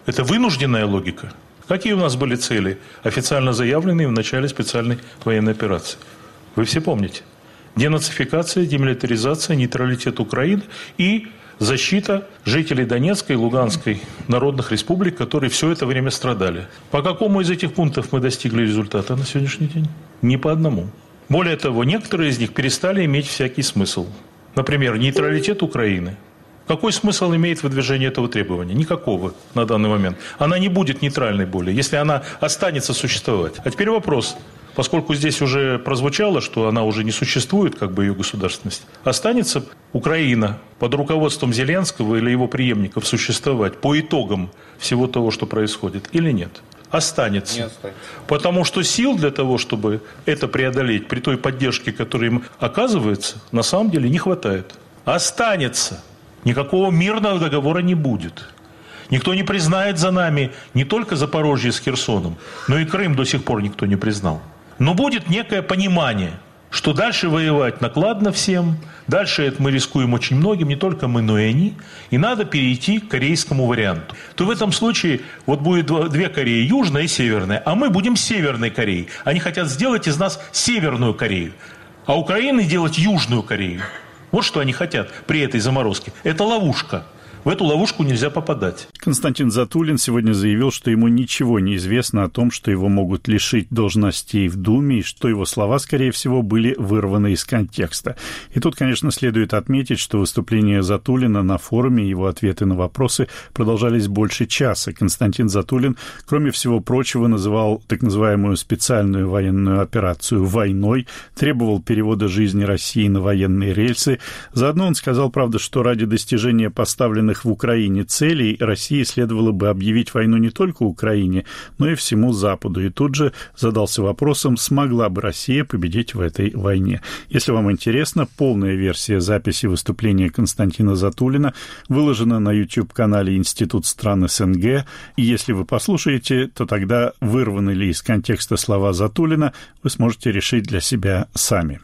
Это вынужденная логика. Какие у нас были цели, официально заявленные в начале специальной военной операции? Вы все помните. Денацификация, демилитаризация, нейтралитет Украины и защита жителей Донецкой и Луганской народных республик, которые все это время страдали. По какому из этих пунктов мы достигли результата на сегодняшний день? Ни по одному. Более того, некоторые из них перестали иметь всякий смысл. Например, нейтралитет Украины. Какой смысл имеет выдвижение этого требования? Никакого на данный момент. Она не будет нейтральной более, если она останется существовать. А теперь вопрос. Поскольку здесь уже прозвучало, что она уже не существует, как бы ее государственность, останется Украина под руководством Зеленского или его преемников существовать по итогам всего того, что происходит, или нет? Останется. Не останется. Потому что сил для того, чтобы это преодолеть, при той поддержке, которая им оказывается, на самом деле не хватает. Останется. Никакого мирного договора не будет. Никто не признает за нами не только Запорожье с Херсоном, но и Крым до сих пор никто не признал. Но будет некое понимание, что дальше воевать накладно всем, дальше это мы рискуем очень многим, не только мы, но и они, и надо перейти к корейскому варианту. То в этом случае вот будет две Кореи, Южная и Северная, а мы будем Северной Кореей. Они хотят сделать из нас Северную Корею, а Украины делать Южную Корею. Вот что они хотят при этой заморозке. Это ловушка. В эту ловушку нельзя попадать. Константин Затулин сегодня заявил, что ему ничего не известно о том, что его могут лишить должностей в Думе, и что его слова, скорее всего, были вырваны из контекста. И тут, конечно, следует отметить, что выступление Затулина на форуме и его ответы на вопросы продолжались больше часа. Константин Затулин, кроме всего прочего, называл так называемую специальную военную операцию войной, требовал перевода жизни России на военные рельсы. Заодно он сказал, правда, что ради достижения поставленных в Украине целей России следовало бы объявить войну не только Украине, но и всему Западу. И тут же задался вопросом, смогла бы Россия победить в этой войне. Если вам интересно, полная версия записи выступления Константина Затулина выложена на YouTube-канале Институт стран СНГ. И если вы послушаете, то тогда вырваны ли из контекста слова Затулина, вы сможете решить для себя сами.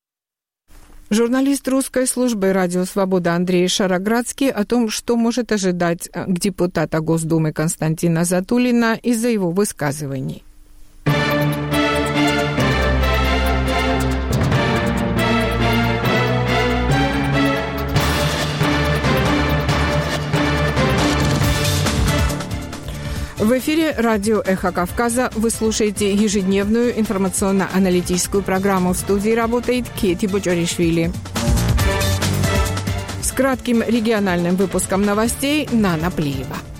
Журналист русской службы «Радио Свобода» Андрей Шароградский о том, что может ожидать депутата Госдумы Константина Затулина из-за его высказываний. В эфире радио «Эхо Кавказа». Вы слушаете ежедневную информационно-аналитическую программу. В студии работает Кети Бочоришвили. С кратким региональным выпуском новостей Нана Плиева.